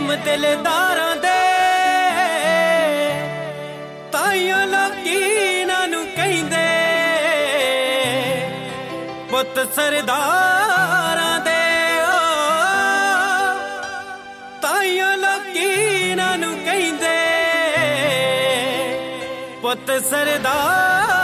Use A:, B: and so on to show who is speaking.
A: ਕੰਮ ਦਿਲਦਾਰਾਂ ਦੇ ਤਾਈਆਂ ਲੋਕੀ ਇਹਨਾਂ ਨੂੰ ਕਹਿੰਦੇ ਪੁੱਤ ਸਰਦਾਰਾਂ ਦੇ ਤਾਈਆਂ ਲੋਕੀ ਇਹਨਾਂ ਨੂੰ ਕਹਿੰਦੇ ਪੁੱਤ ਸਰਦਾਰ